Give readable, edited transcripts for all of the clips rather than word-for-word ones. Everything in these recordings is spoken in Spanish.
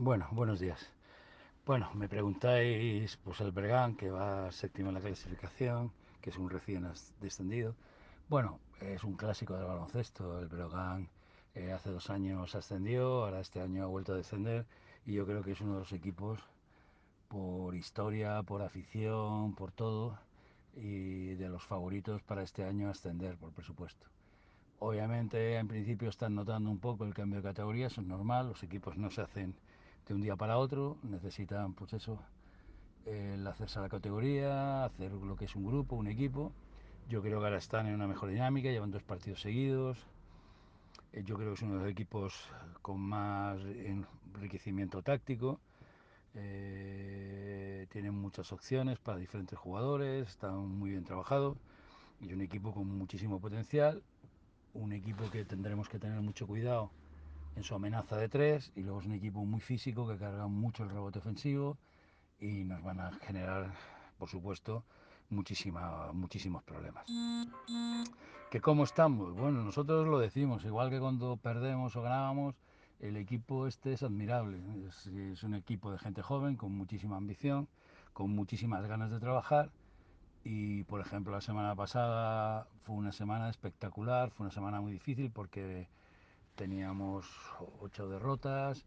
Bueno, buenos días. Bueno, me preguntáis, pues el Breogán, que va séptimo en la clasificación, que es un recién descendido. Bueno, es un clásico del baloncesto. El Breogán hace 2 años ascendió, ahora este año ha vuelto a descender y yo creo que es uno de los equipos, por historia, por afición, por todo, y de los favoritos para este año ascender, por presupuesto. Obviamente, en principio están notando un poco el cambio de categoría, eso es normal, los equipos no se hacen de un día para otro, necesitan, pues eso, el hacerse a la categoría, hacer lo que es un grupo, un equipo. Yo creo que ahora están en una mejor dinámica, llevan 2 partidos seguidos. Yo creo que es uno de los equipos con más enriquecimiento táctico. Tienen muchas opciones para diferentes jugadores, están muy bien trabajados y un equipo con muchísimo potencial. Un equipo que tendremos que tener mucho cuidado en su amenaza de tres, y luego es un equipo muy físico que carga mucho el rebote ofensivo y nos van a generar, por supuesto, muchísimos problemas. ¿Que cómo estamos? Bueno, nosotros lo decimos, igual que cuando perdemos o ganábamos, el equipo este es admirable. Es un equipo de gente joven, con muchísima ambición, con muchísimas ganas de trabajar. Y, por ejemplo, la semana pasada fue una semana espectacular, fue una semana muy difícil porque teníamos 8 derrotas,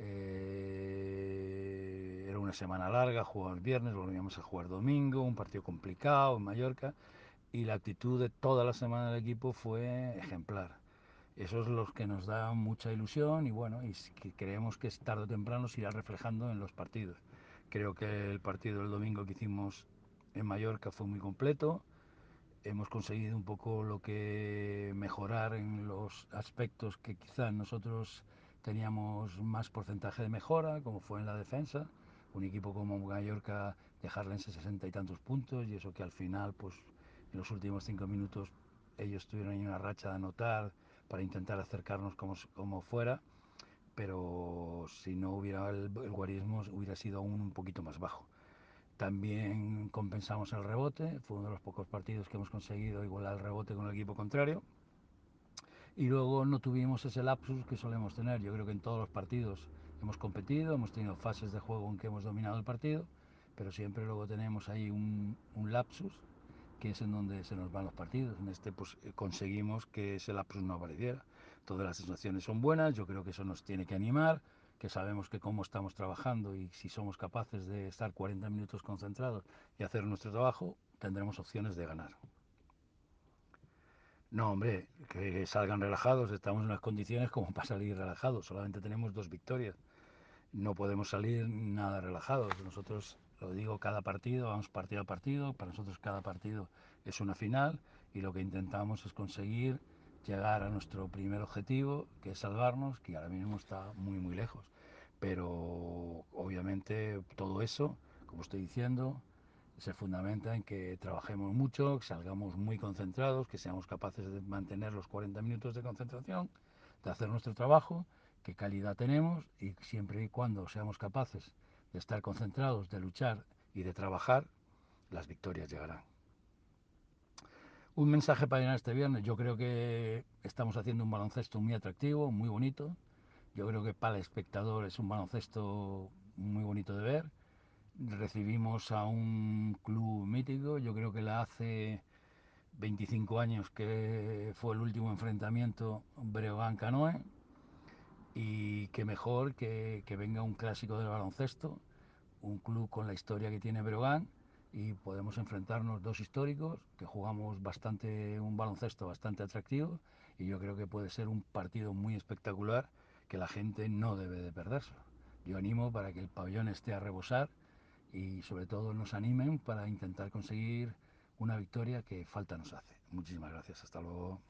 era una semana larga, jugábamos viernes, volvíamos a jugar domingo, un partido complicado en Mallorca, y la actitud de toda la semana del equipo fue ejemplar. Eso es lo que nos da mucha ilusión y bueno, y que creemos que tarde o temprano se irá reflejando en los partidos. Creo que el partido del domingo que hicimos en Mallorca fue muy completo. Hemos conseguido un poco lo que mejorar en los aspectos que quizás nosotros teníamos más porcentaje de mejora, como fue en la defensa. Un equipo como Mallorca, dejarle en 60 y tantos puntos, y eso que al final, pues en los últimos 5 minutos, ellos tuvieron ahí una racha de anotar para intentar acercarnos como fuera, pero si no hubiera el guarismo hubiera sido aún un poquito más bajo. También compensamos el rebote, fue uno de los pocos partidos que hemos conseguido igualar el rebote con el equipo contrario. Y luego no tuvimos ese lapsus que solemos tener. Yo creo que en todos los partidos hemos competido, hemos tenido fases de juego en que hemos dominado el partido, pero siempre luego tenemos ahí un lapsus que es en donde se nos van los partidos. En este pues conseguimos que ese lapsus no apareciera. Todas las sensaciones son buenas, yo creo que eso nos tiene que animar, que sabemos que cómo estamos trabajando y si somos capaces de estar 40 minutos concentrados y hacer nuestro trabajo, tendremos opciones de ganar. No, hombre, que salgan relajados, estamos en unas condiciones como para salir relajados, solamente tenemos 2 victorias, no podemos salir nada relajados. Nosotros, lo digo, cada partido, vamos partido a partido, para nosotros cada partido es una final y lo que intentamos es conseguir llegar a nuestro primer objetivo, que es salvarnos, que ahora mismo está muy lejos. Pero obviamente todo eso, como estoy diciendo, se fundamenta en que trabajemos mucho, que salgamos muy concentrados, que seamos capaces de mantener los 40 minutos de concentración, de hacer nuestro trabajo, qué calidad tenemos, y siempre y cuando seamos capaces de estar concentrados, de luchar y de trabajar, las victorias llegarán. Un mensaje para llenar este viernes: yo creo que estamos haciendo un baloncesto muy atractivo, muy bonito. Yo creo que para el espectador es un baloncesto muy bonito de ver. Recibimos a un club mítico, yo creo que la hace 25 años que fue el último enfrentamiento Breogán-Canoe, y qué mejor que venga un clásico del baloncesto, un club con la historia que tiene Breogán, y podemos enfrentarnos dos históricos que jugamos un baloncesto bastante atractivo, y yo creo que puede ser un partido muy espectacular que la gente no debe de perderse. Yo animo para que el pabellón esté a rebosar y sobre todo nos animen para intentar conseguir una victoria que falta nos hace. Muchísimas gracias, hasta luego.